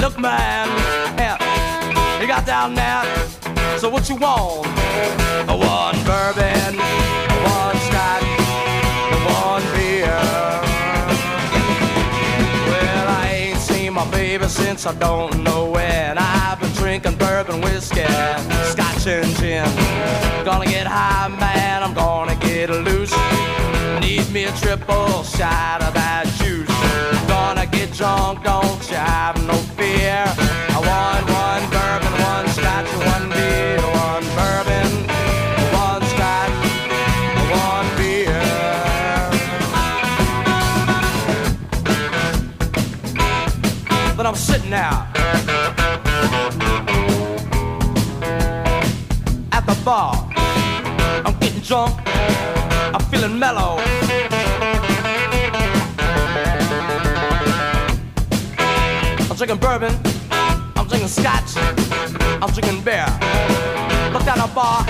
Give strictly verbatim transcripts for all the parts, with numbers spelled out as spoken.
look, man, yeah, you got down there. So what you want? One bourbon, one scotch, one beer. Well, I ain't seen my baby since I don't know when. I've been drinking bourbon whiskey, scotch and gin. Gonna get high, man, I'm gonna get loose. Need me a triple shot of that juice. Gonna get drunk, don't you have no fear. I want one bourbon, one scotch, one beer. One bourbon, one scotch, one beer. But I'm sitting now at the bar. I'm getting drunk, I'm feeling mellow. I'm drinking bourbon, I'm drinking scotch, I'm drinking beer. Look down the bar,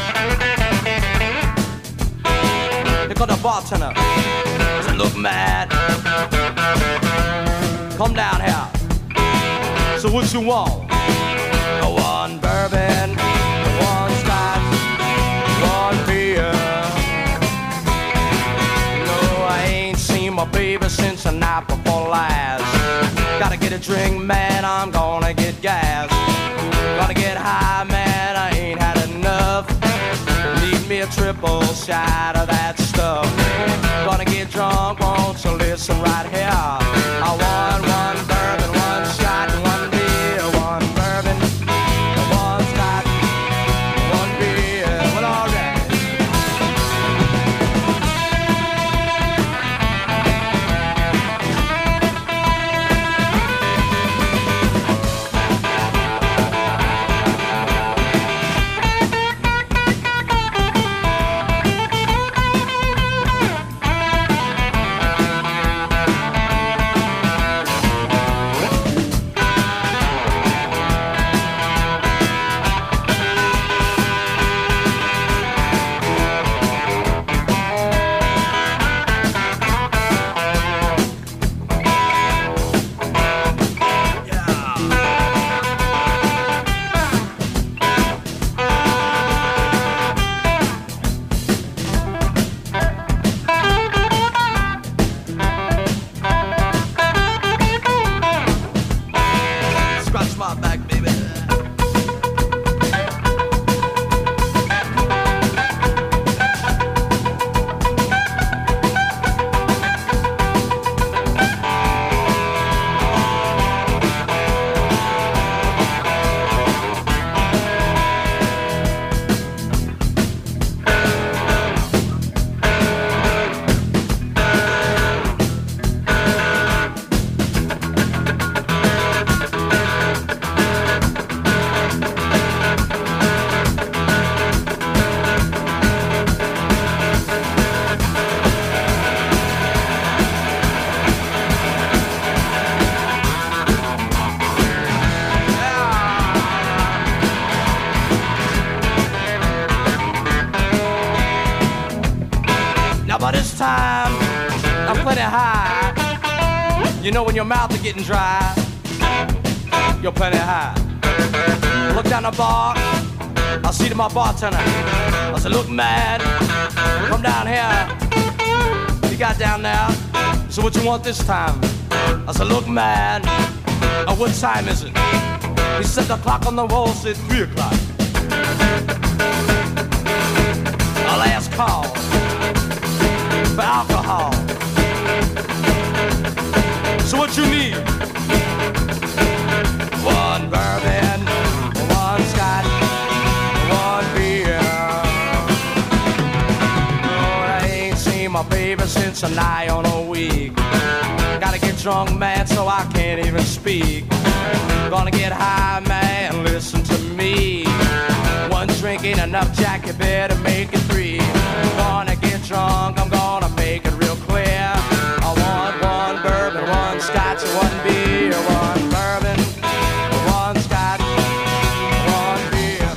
here comes the bartender. I said, look, man, come down here. So what you want? One bourbon, one scotch, one beer. No, I ain't seen my baby since the night before last. Gotta get a drink, man, I'm gonna get gas. Gonna get high, man, I ain't had enough. Need me a triple shot of that stuff. Gonna get drunk, won't you listen right here? I want one bourbon, one shot, one beer. One bourbon, one scotch, one beer. Well, all right. By this time, I'm plenty high. You know when your mouth is getting dry, you're plenty high. Look down the bar, I see to my bartender. I said, look, man, come down here. You got down there, so what you want this time? I said, look, man, uh, what time is it? He said the clock on the wall said three o'clock. Our last call for alcohol. So what you need? One bourbon, one scotch, one beer. Lord, I ain't seen my baby since a nigh on a week. Gotta get drunk, man, so I can't even speak. Gonna get high, man, listen to me. One drink ain't enough, Jack, you better make it three. Gonna get drunk, I'm gonna make it real clear. I want one bourbon, one scotch, one beer. One bourbon, one scotch, one beer.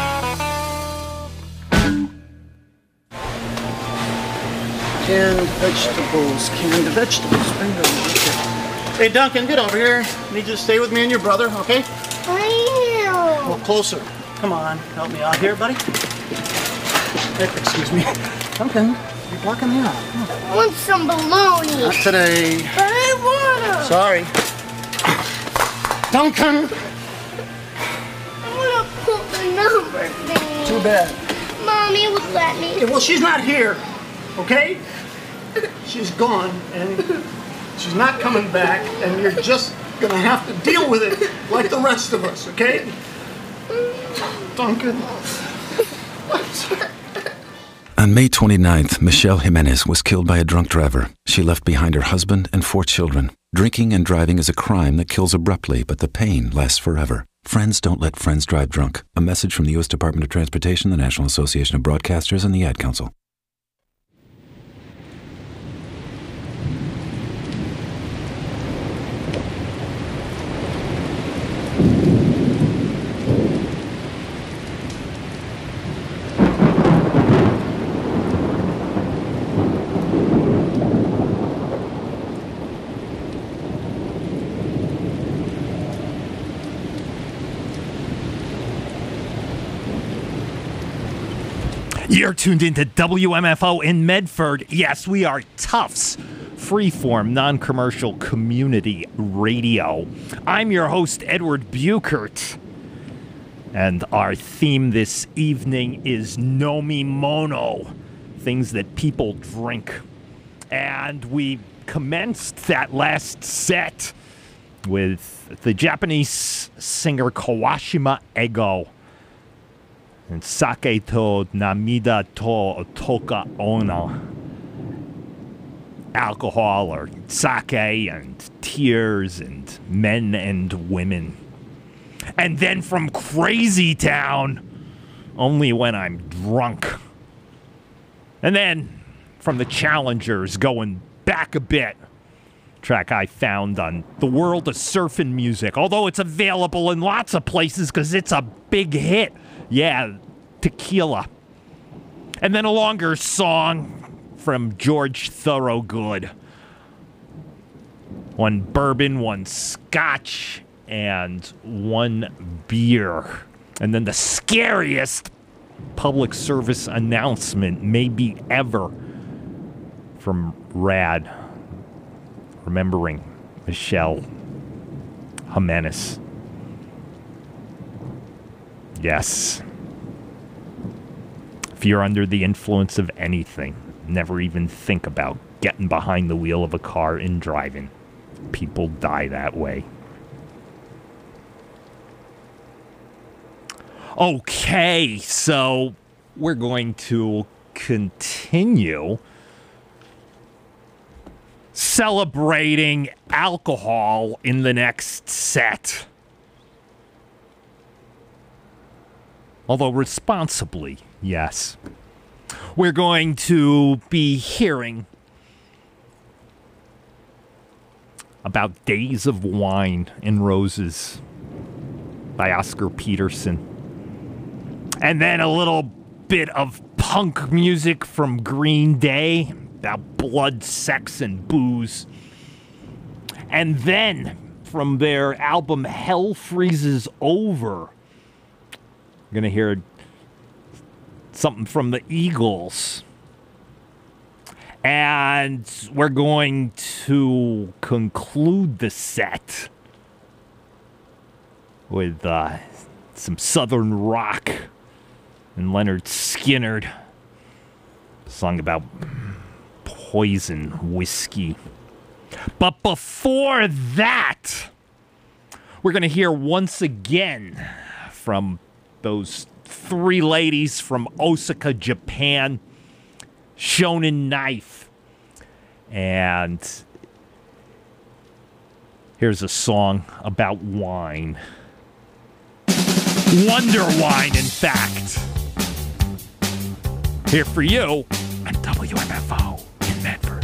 Can put Vegetables, canned vegetables. Bingo. Hey, Duncan, get over here. I need you to stay with me and your brother, okay? I am. Well, closer. Come on, help me out here, buddy. Hey, excuse me. Duncan, you're blocking me out. I want some bologna. Not today. But I want to. Sorry. Duncan! I want to put the number thing. Too bad. Mommy would let me. Yeah, well, she's not here, okay? She's gone, and she's not coming back, and you're just gonna have to deal with it like the rest of us, okay? Duncan. On May twenty-ninth, Michelle Jimenez was killed by a drunk driver. She left behind her husband and four children. Drinking and driving is a crime that kills abruptly, but the pain lasts forever. Friends don't let friends drive drunk. A message from the U S Department of Transportation, the National Association of Broadcasters, and the Ad Council. You're tuned into W M F O in Medford. Yes, we are Tufts, freeform, non-commercial community radio. I'm your host, Edward Buchert. And our theme this evening is Nomi Mono, things that people drink. And we commenced that last set with the Japanese singer Kawashima Ego. And Sake to Namida to Toka Ona. Alcohol or sake and tears and men and women. And then from Crazy Town, Only When I'm Drunk. And then from the Challengers, going back a bit, track I found on The World of Surfin' Music, although it's available in lots of places because it's a big hit. Yeah, Tequila. And then a longer song from George Thorogood. One bourbon, one scotch, and one beer. And then the scariest public service announcement maybe ever from Rad. Remembering Michelle Jimenez. Yes. If you're under the influence of anything, never even think about getting behind the wheel of a car and driving. People die that way. Okay, so we're going to continue celebrating alcohol in the next set. Although responsibly, yes. We're going to be hearing about Days of Wine and Roses by Oscar Peterson. And then a little bit of punk music from Green Day about blood, sex, and booze. And then from their album Hell Freezes Over, we're going to hear something from the Eagles. And we're going to conclude the set with uh, some Southern rock and Leonard Skinner. A song about poison whiskey. But before that, we're going to hear once again from those three ladies from Osaka, Japan, Shonen Knife. And here's a song about wine. Wonder wine, in fact. Here for you on W M F O in Medford.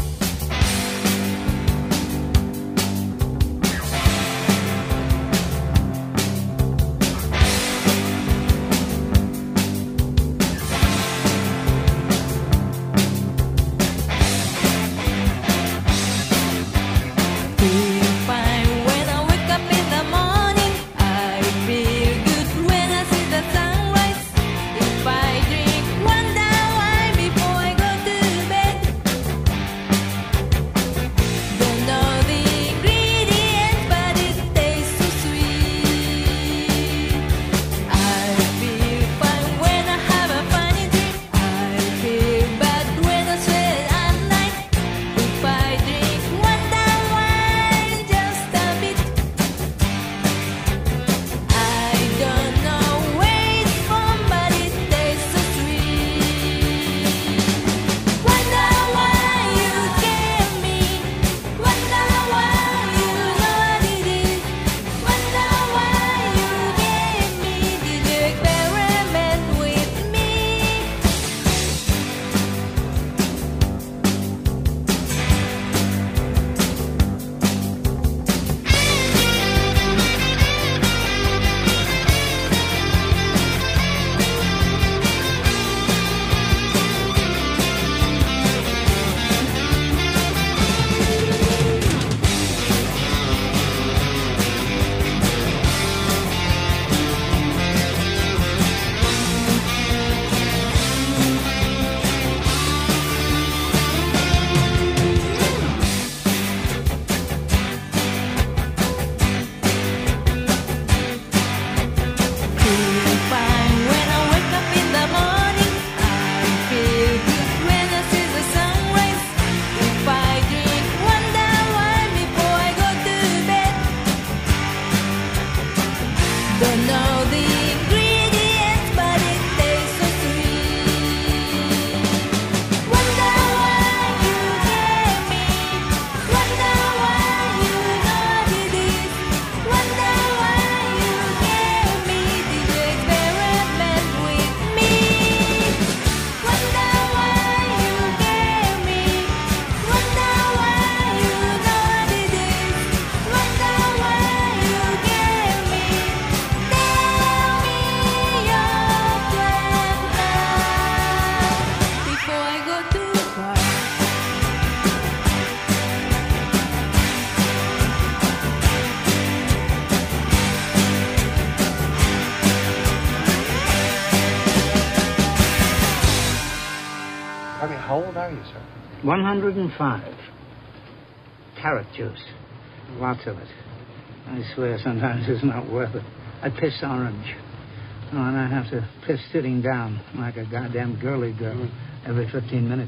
How old are you, sir? one hundred five. Carrot juice. Lots of it. I swear sometimes it's not worth it. I piss orange. Oh, and I have to piss sitting down like a goddamn girly girl every fifteen minutes.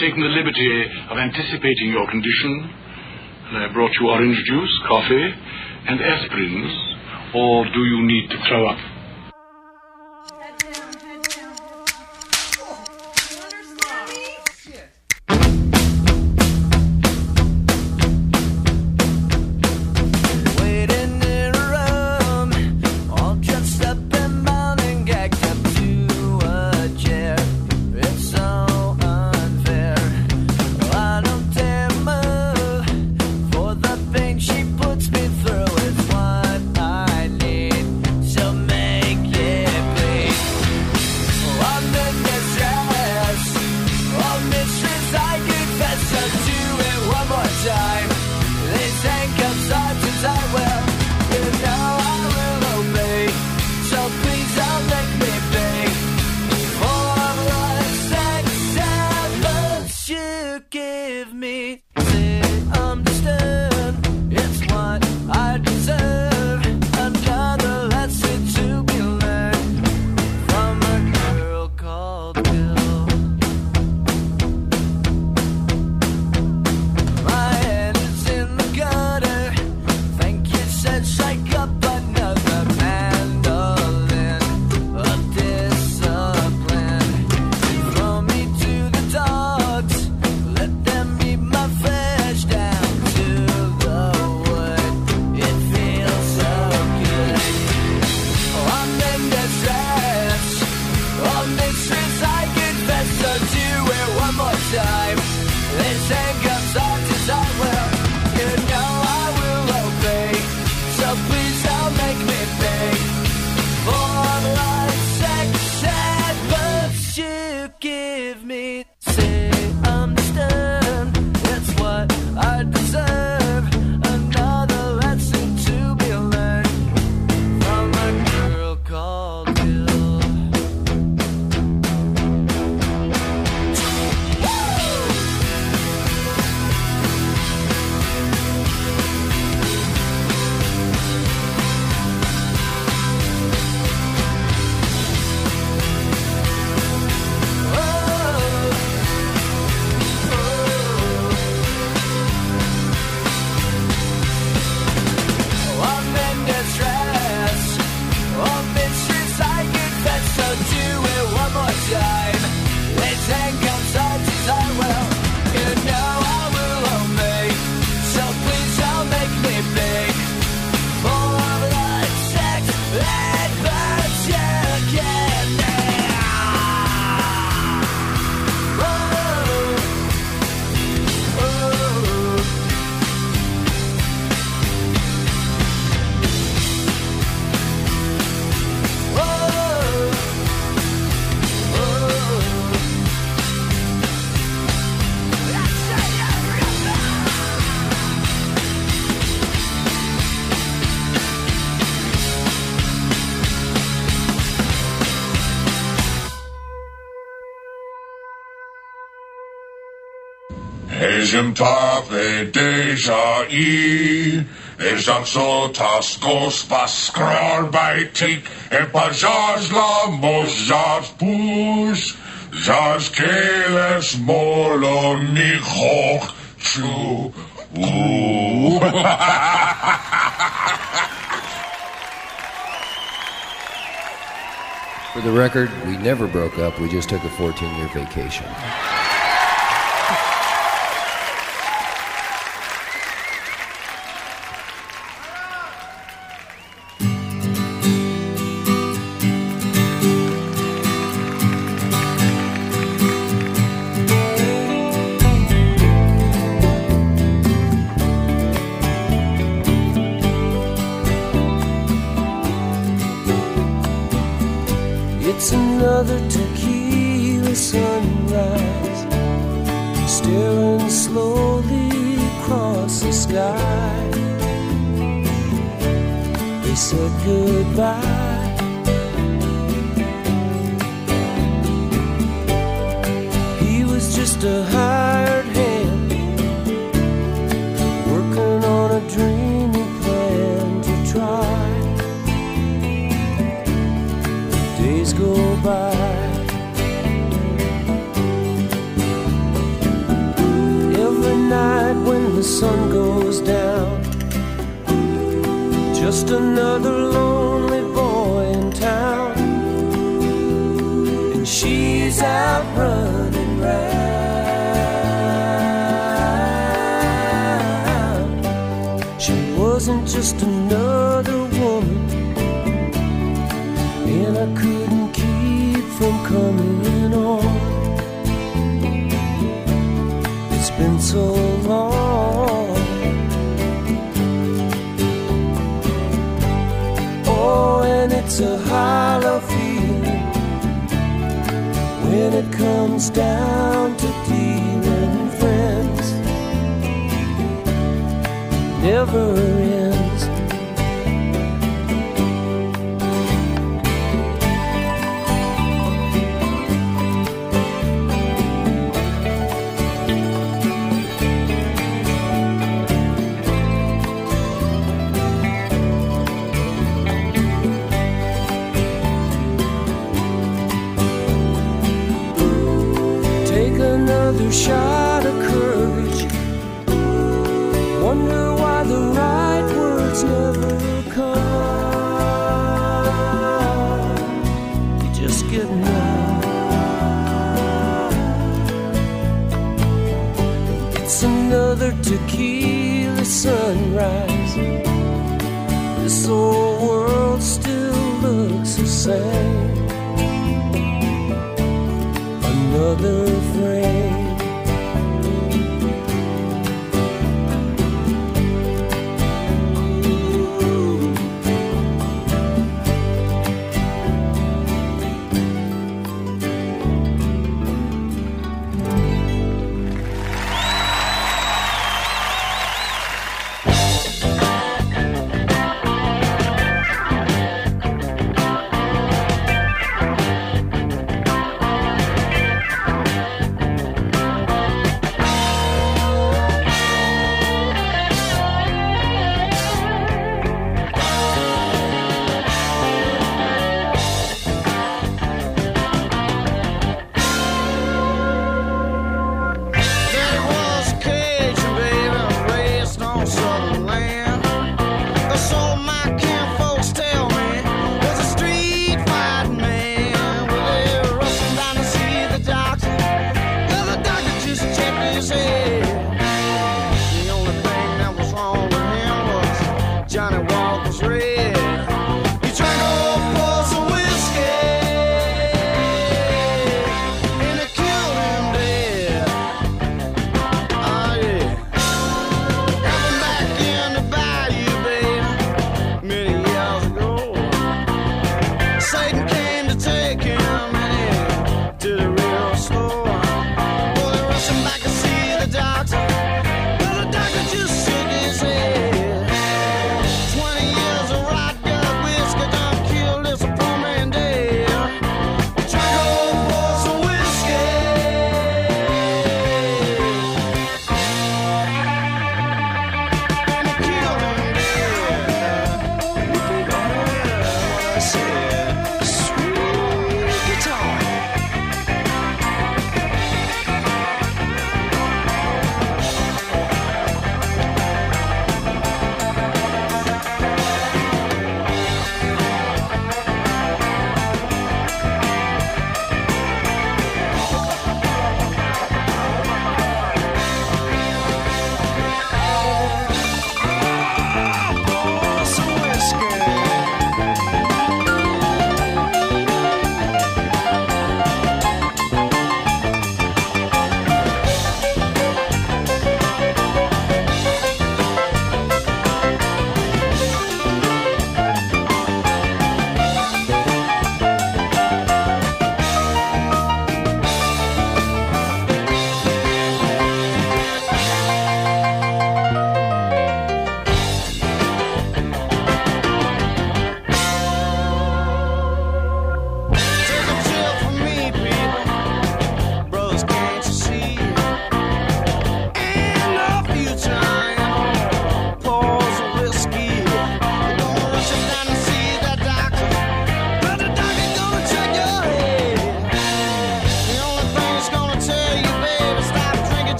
taken the liberty of anticipating your condition, and I brought you orange juice, coffee, and aspirins. Or do you need to throw up? Hejim tafe deja i, Ejam sotas gos baskrar baitik, E pajaj la mojaj push, Jaj keles molo nichoch chu. For the record, we never broke up, we just took a fourteen-year vacation. It's another tequila sunrise, staring slowly across the sky. They said goodbye. He was just a hired hand, working on a dreamy plan to try. Days go by. the sun goes down. Just another lonely boy in town, and she's out running round. She wasn't just another woman, and I couldn't keep from coming on. It's been so long. Oh, and it's a hollow feeling when it comes down to dealing friends. Never ends. Another shot of courage. Wonder why the right words never come. You just get numb. It's another tequila sunrise. This old world still looks the same. Another frame.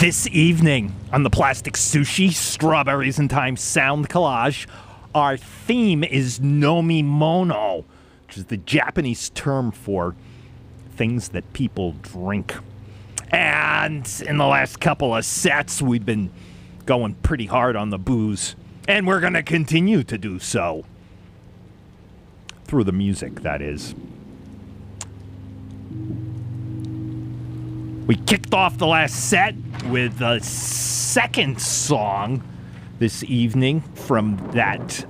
This evening on the Plastic Sushi Strawberries in Time Sound Collage, our theme is nomimono, which is the Japanese term for things that people drink. And in the last couple of sets, we've been going pretty hard on the booze, and we're going to continue to do so. Through the music, that is. We kicked off the last set with the second song this evening from that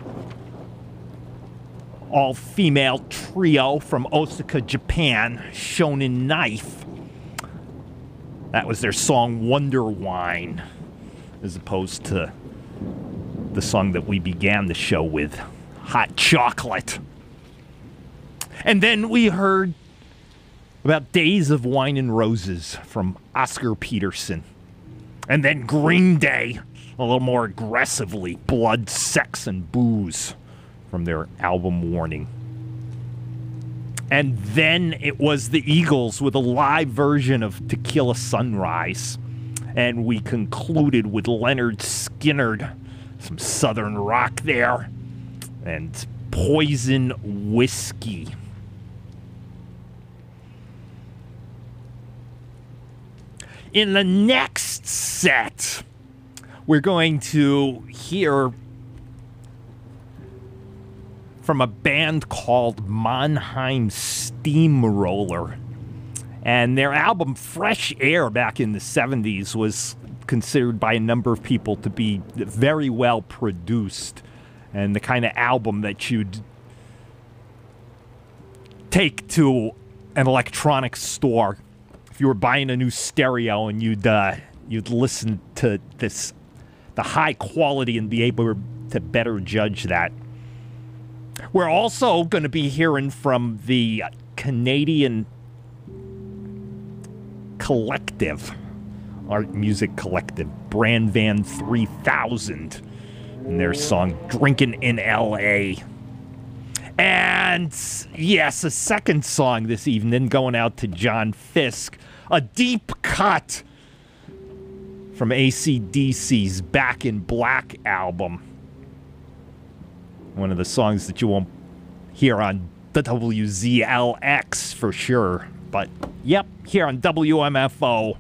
all-female trio from Osaka, Japan, Shonen Knife. That was their song Wonder Wine, as opposed to the song that we began the show with, Hot Chocolate. And then we heard about Days of Wine and Roses from Oscar Peterson. And then Green Day, a little more aggressively, Blood, Sex, and Booze from their album Warning. And then it was the Eagles with a live version of Tequila Sunrise. And we concluded with Leonard Skinner, some Southern rock there, and Poison Whiskey. In the next set, we're going to hear from a band called Mannheim Steamroller. And their album Fresh Air back in the seventies was considered by a number of people to be very well produced and the kind of album that you'd take to an electronics store if you were buying a new stereo and you'd uh, you'd listen to this, the high quality, and be able to better judge that. We're also going to be hearing from the Canadian collective, art music collective, Brand Van three thousand, and their song Drinkin' in L A. And yes, a second song this evening going out to John Fisk, a deep cut from A C D C's Back in Black album. One of the songs that you won't hear on the W Z L X for sure. But, yep, here on W M F O.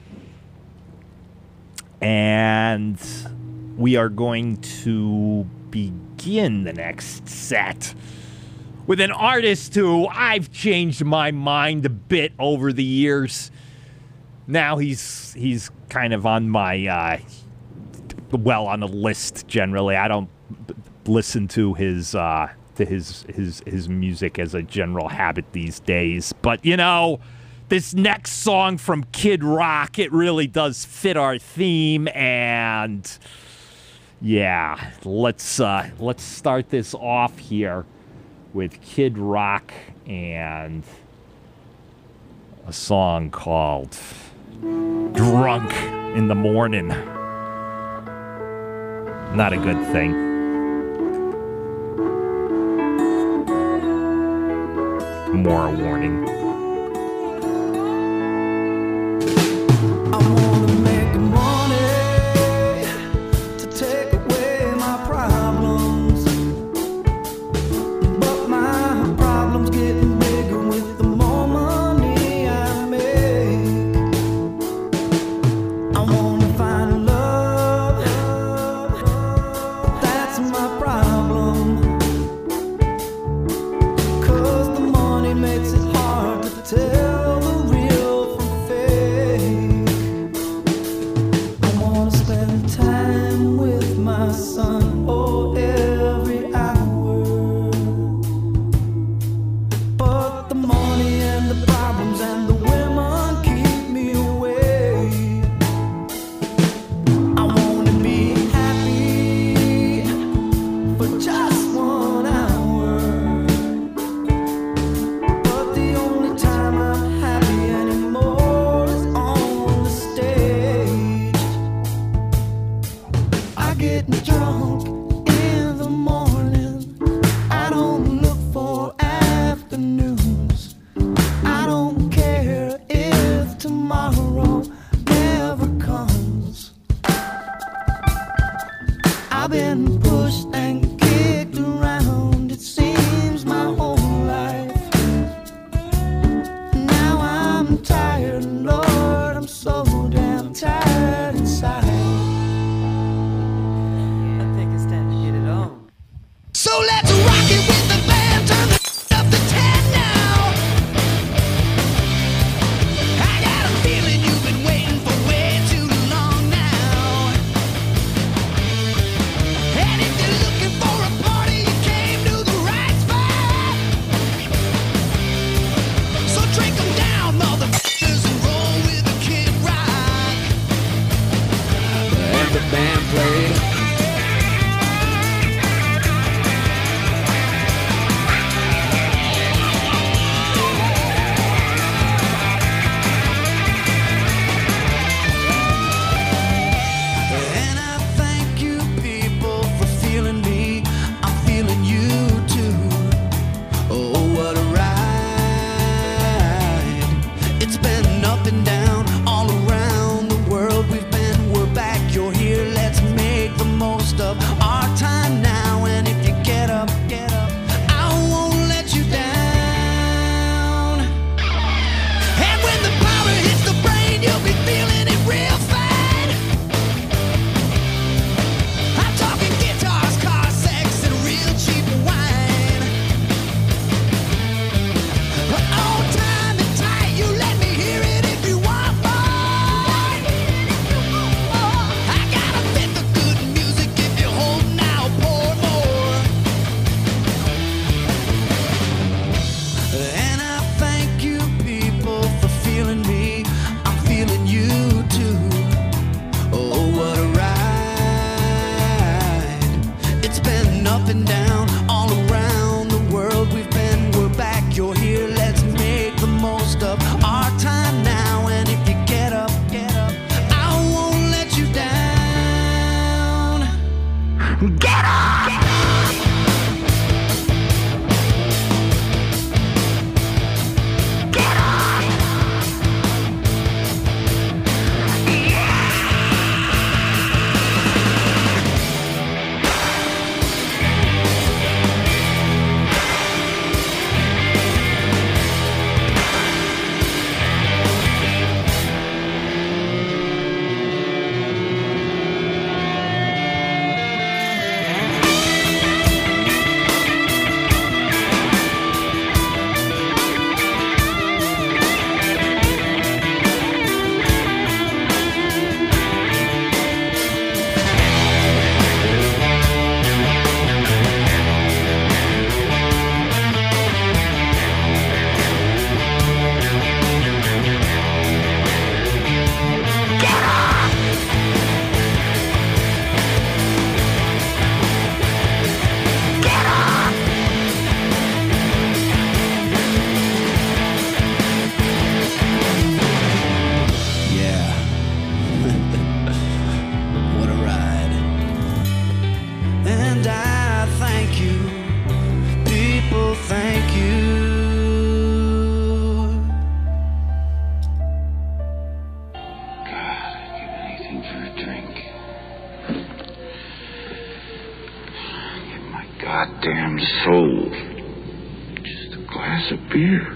And we are going to begin the next set with an artist who I've changed my mind a bit over the years. Now he's he's kind of on my, uh, well, on a list generally. I don't listen to his uh, to his his his music as a general habit these days. But, you know, this next song from Kid Rock, it really does fit our theme. And, yeah, let's uh, let's start this off here with Kid Rock and a song called Drunk in the Morning. Not a good thing. More a warning. Tomorrow never comes. dear Lord, I'm so damn tired inside. I think it's time to get it on. So let's rock it with the band, turn the up to ten now. I got a feeling you've been waiting for way too long now. And if you're looking for a party, you came to the right spot. So drink 'em down, motherfuckers, and roll with the Kid Rock. And the band played. And I thank you people for feeling me. I'm feeling you too. Oh, what a ride. It's been up and down all around the world. We've been, we're back, you're here. Let's make the most of our time now. And if you get up, get up, I won't let you down. And when the power hits the brain, you'll be feeling it real fine. I'm talking guitars, car sex, and real cheap wine. Old time and tight, you let me hear it if you want more. I got a fit for good music, if you're holding out, pour more. And I thank you people for feeling me. I'm feeling you too. Oh, what a ride. It's been up and down all around the world. We've been, we're back, you're here. Let's make the most of our time now. And if you get up, get up, I won't let you down. Get up! Get up! Yeah. What a ride. And I thank you. People, thank you. God, I'd give anything for a drink. Give my goddamn soul. Just a glass of beer.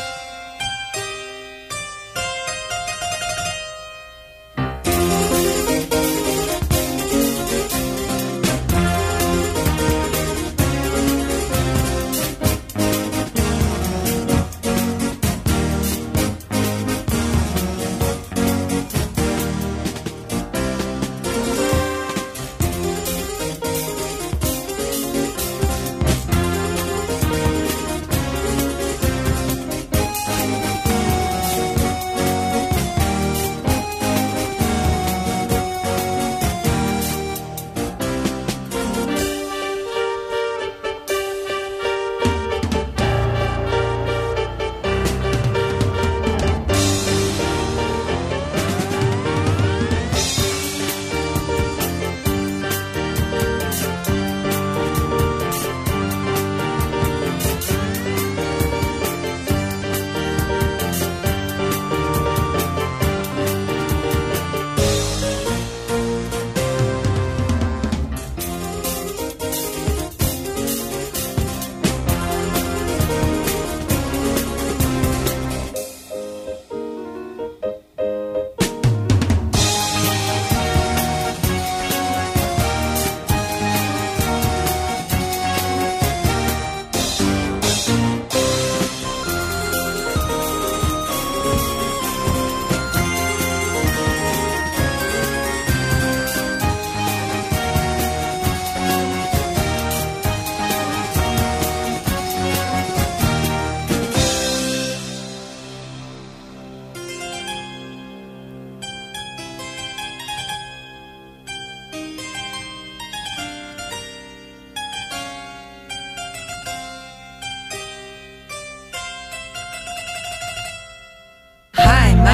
Thank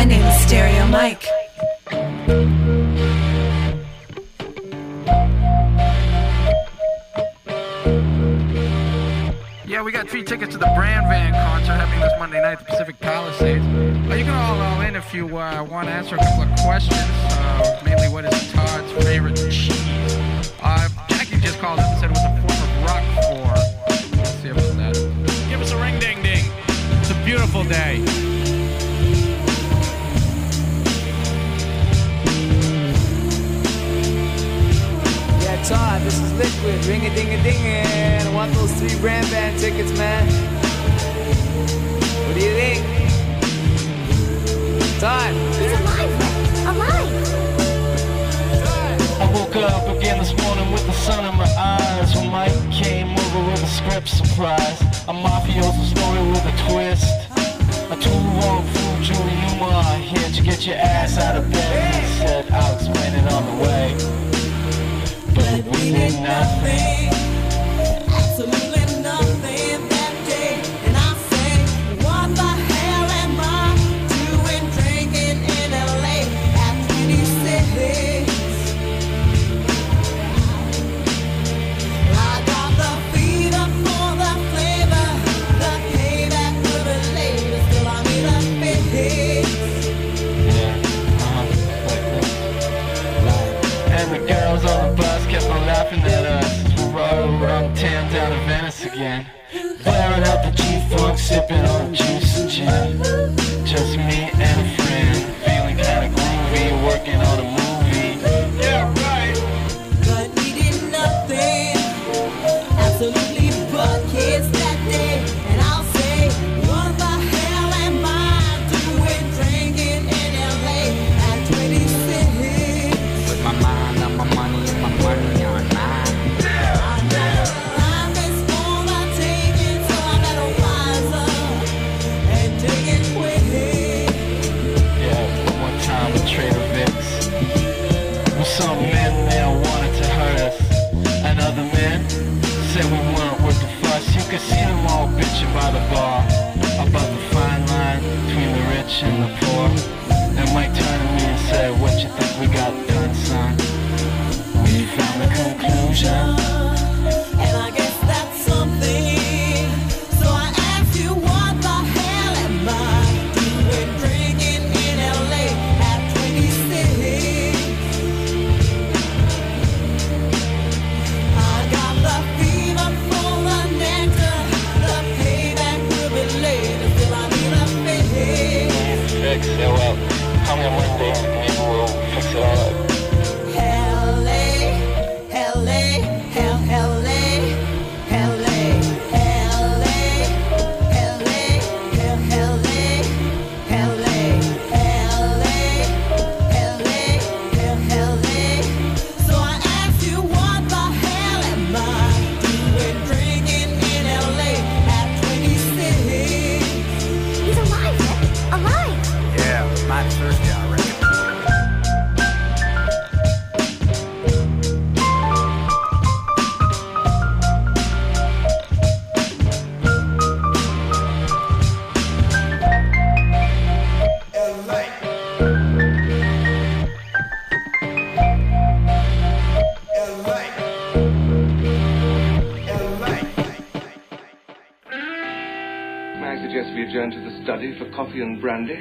My name is Stereo Mike. Yeah, we got three tickets to the Brand Van concert happening this Monday night at the Pacific Palisades. Uh, you can all all in if you uh, want to answer a couple of questions. Uh, mainly, what is Todd's favorite cheese? Uh, Jackie just called up and said it was a form of Roquefort. Let's see about that. Give us a ring ding ding. It's a beautiful day. Yeah, Todd, this is Liquid. Ring a ding a ding and I want those three Brand Van tickets, man. What do you think? Todd. He's alive, alive. I woke up again this morning with the sun in my eyes when Mike came over with a script surprise. A mafioso story with a twist. A two-wrong fool, Julie Newmar. Here to get your ass out of bed. He said, I'll explain it on the way. But we did nothing, absolutely nothing that day. And I say, what the hell am I doing drinking in L A at twenty-six? I got the fever for the flavor, the payback will be later. Still I need a fix. Yeah, uh-huh, like this. And the girls on the bus kept on laughing at us as we rode around town down to Venice again. Blaring out the G-Funk, sipping on juice and gin. Just me and a friend, feeling kinda groovy, working on a movie. Yeah, right. But we did nothing, absolutely but kiss that day. And I'll say, what the hell am I doing drinking in L A at twenty-six? With my mind on my money and my money on mine. Life is for the taking, so I better wise up and take it quick. Yeah, one time with Trader Vic's, with some men there wanted to hurt us, and other men said we weren't worth the fuss. You could see them all bitching by the bar about the fine line between the rich and the poor. And Mike turned to me and said, what you think we got done, son? We found the conclusion, and I guess that's something. So I asked you, what the hell am I doing drinking in L A at twenty-six? I got the fever for the nectar, the payback will be later. Still I need a fix. Fix it, well, call me on Monday, maybe we'll fix it all up. L A, L A, L A, L A, L A, L A, L A, L A, L A. So I asked you, what the hell am I doing drinking in L A at twenty-six? He's alive, alive. Yeah, my Thursday, I reckon. May I suggest we adjourn to the study for coffee and brandy?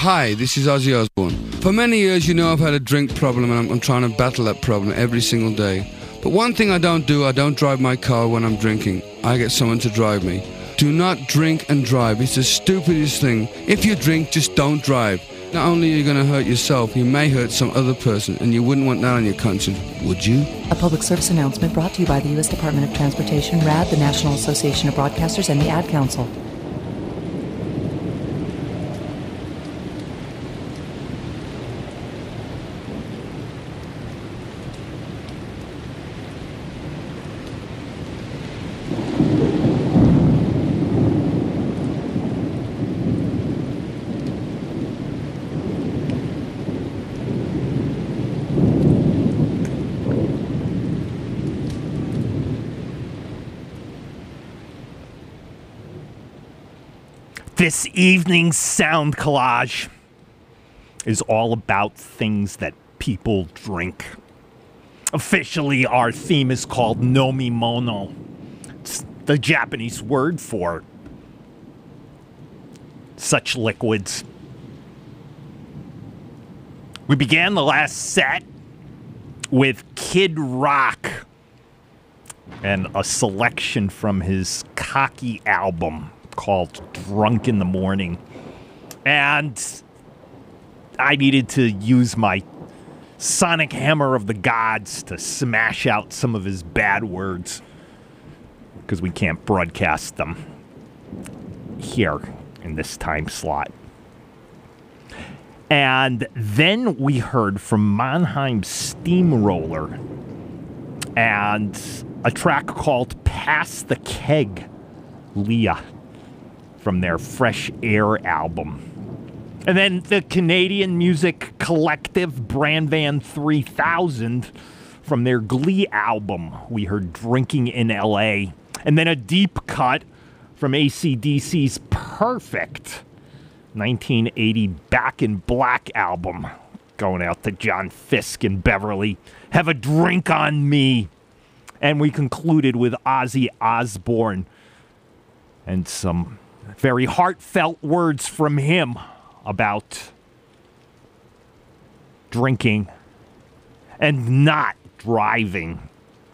Hi, this is Ozzy Osbourne. For many years, you know I've had a drink problem, and I'm, I'm trying to battle that problem every single day. But one thing I don't do, I don't drive my car when I'm drinking. I get someone to drive me. Do not drink and drive. It's the stupidest thing. If you drink, just don't drive. Not only are you going to hurt yourself, you may hurt some other person, and you wouldn't want that on your conscience, would you? A public service announcement brought to you by the U S Department of Transportation, R A D, the National Association of Broadcasters, and the Ad Council. This evening's sound collage is all about things that people drink. Officially, our theme is called Nomimono. It's the Japanese word for such liquids. We began the last set with Kid Rock and a selection from his Cocky album called Drunk in the Morning. And I needed to use my sonic hammer of the gods to smash out some of his bad words, because we can't broadcast them here in this time slot. And then we heard from Mannheim Steamroller and a track called Pass the Keg, Leah, from their Fresh Air album. And then the Canadian music collective Brand Van three thousand from their Glee album. We heard Drinking in L A. And then a deep cut from A C D C's Perfect nineteen eighty Back in Black album. Going out to John Fisk and Beverly. Have a Drink on Me. And we concluded with Ozzy Osbourne and some very heartfelt words from him about drinking and not driving.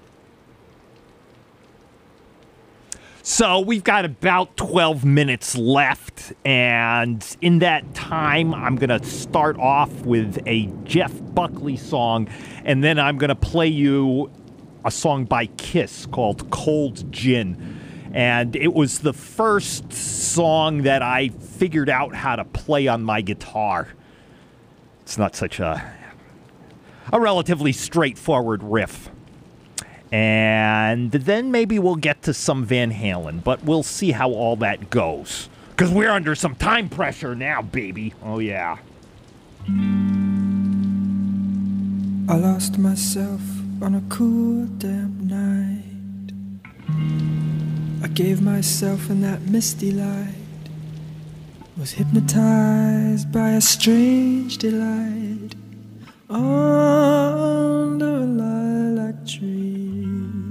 So we've got about twelve minutes left, and in that time, I'm going to start off with a Jeff Buckley song, and then I'm going to play you a song by Kiss called Cold Gin. And it was the first song that I figured out how to play on my guitar. It's not such a, a relatively straightforward riff. And then maybe we'll get to some Van Halen, but we'll see how all that goes. Because we're under some time pressure now, baby. Oh, yeah. I lost myself on a cool, damp night. I gave myself in that misty light, was hypnotized by a strange delight under a lilac tree.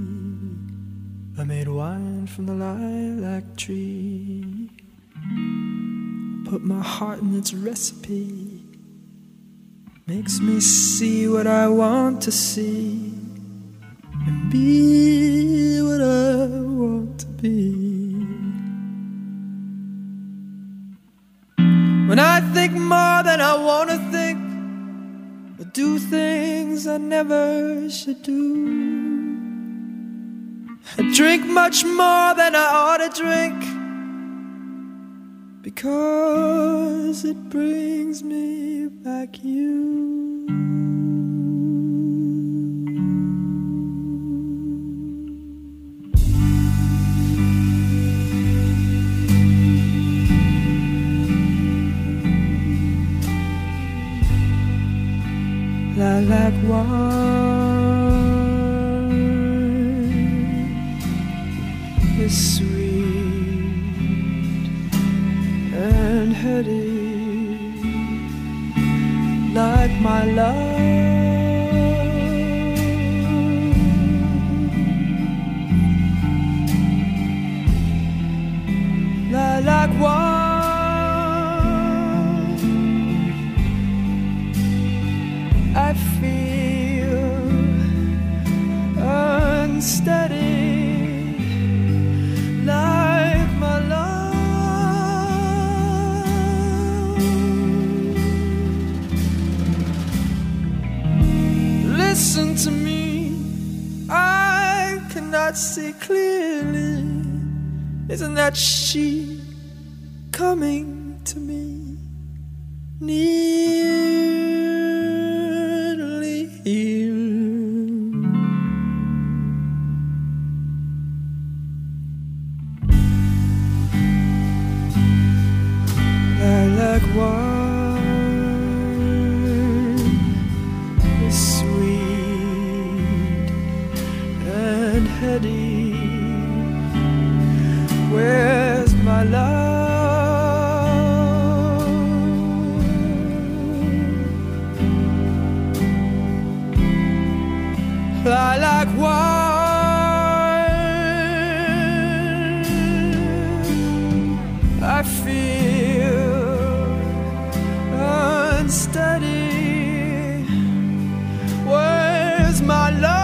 I made wine from the lilac tree, put my heart in its recipe, makes me see what I want to see and be what I want to be. When I think more than I want to think, I do things I never should do. I drink much more than I ought to drink, because it brings me back you. Lilac wine is sweet and heady, like my love. Lilac wine see clearly. Isn't that she coming to me? Nearly here. Lilac wine is sweet and heady. Where's my love? Lilac wine, I feel unsteady. Where's my love?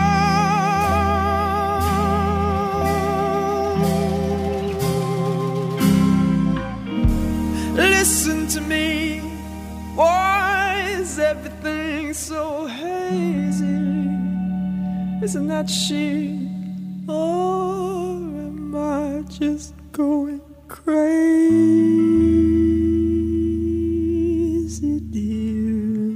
Listen to me, why is everything so hazy? Isn't that she? Or am I just going crazy, dear?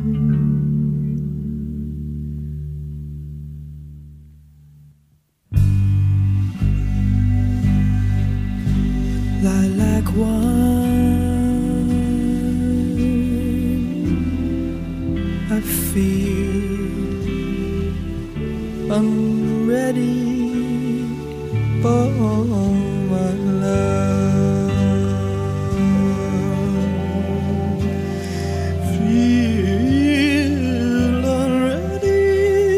Lilac wine, I feel I'm ready for my love. Feel already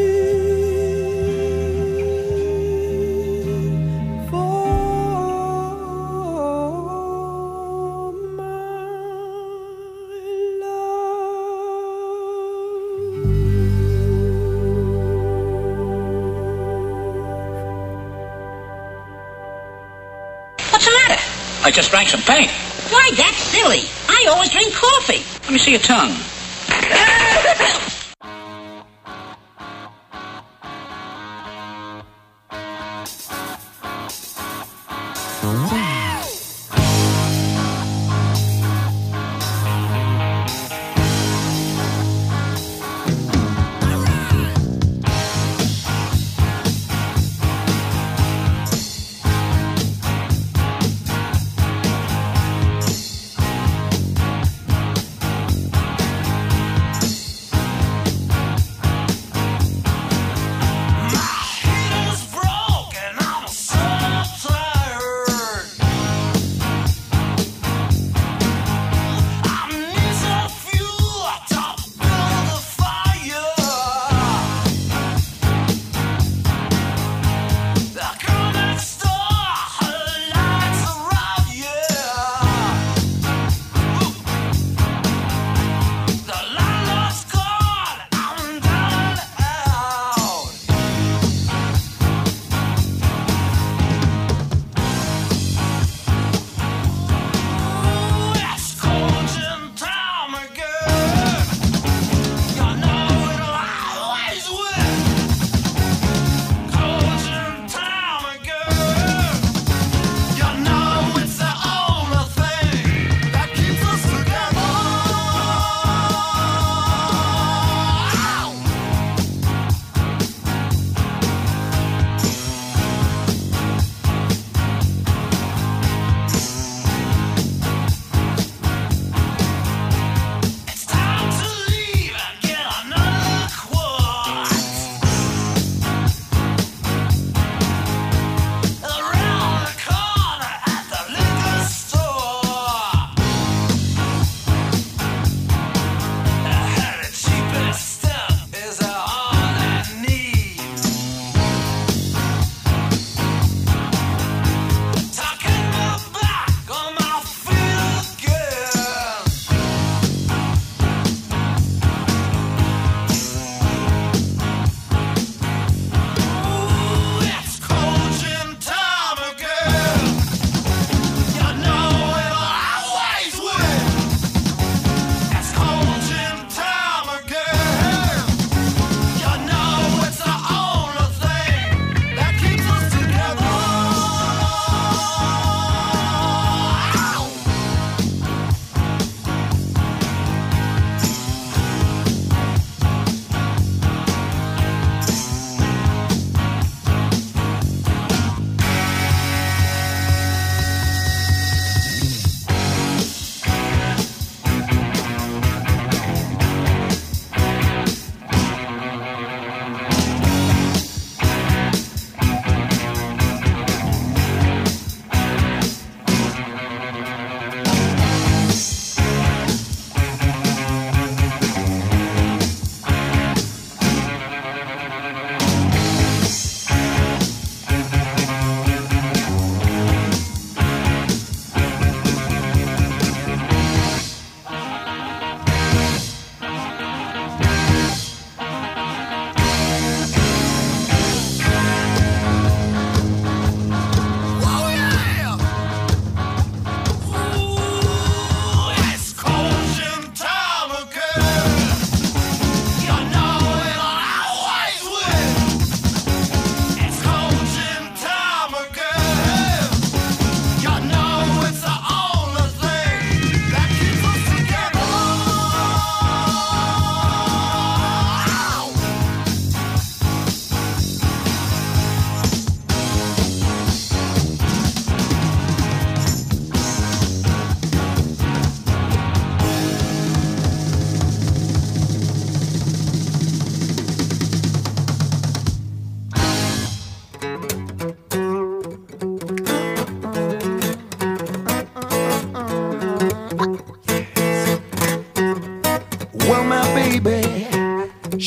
for my What's the matter? I just drank some paint. Why, that's silly. I always drink coffee. Let me see your tongue.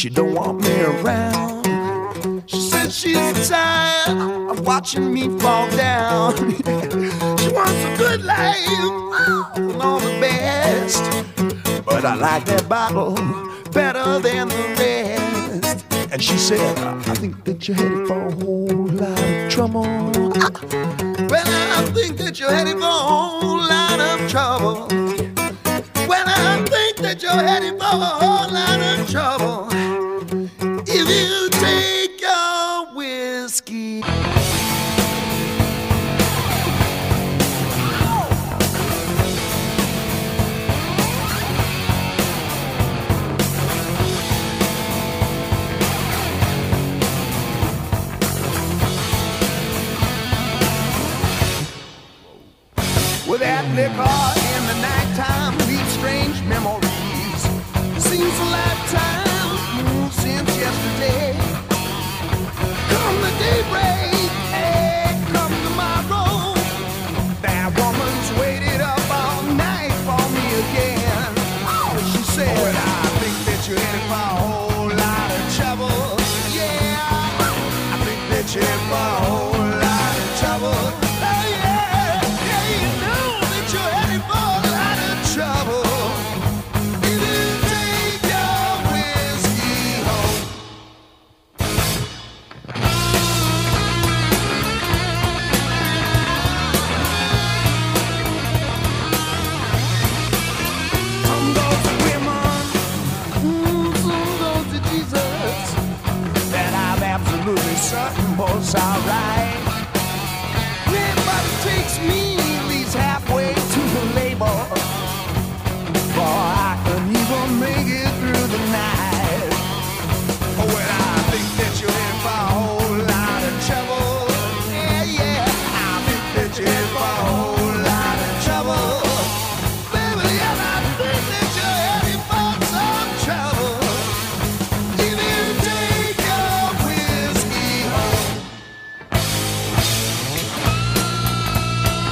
she don't want me around. She said she's tired of watching me fall down. She wants a good life and all the best, but I like that bottle better than the rest. And she said, I think that you're headed for a whole lot of trouble. Well, I think that you're headed for a whole lot of trouble. Well, I think that you're headed for a whole lot of trouble. If you take your whiskey. With that liquor in the nighttime leaves strange memories. Seems a lifetime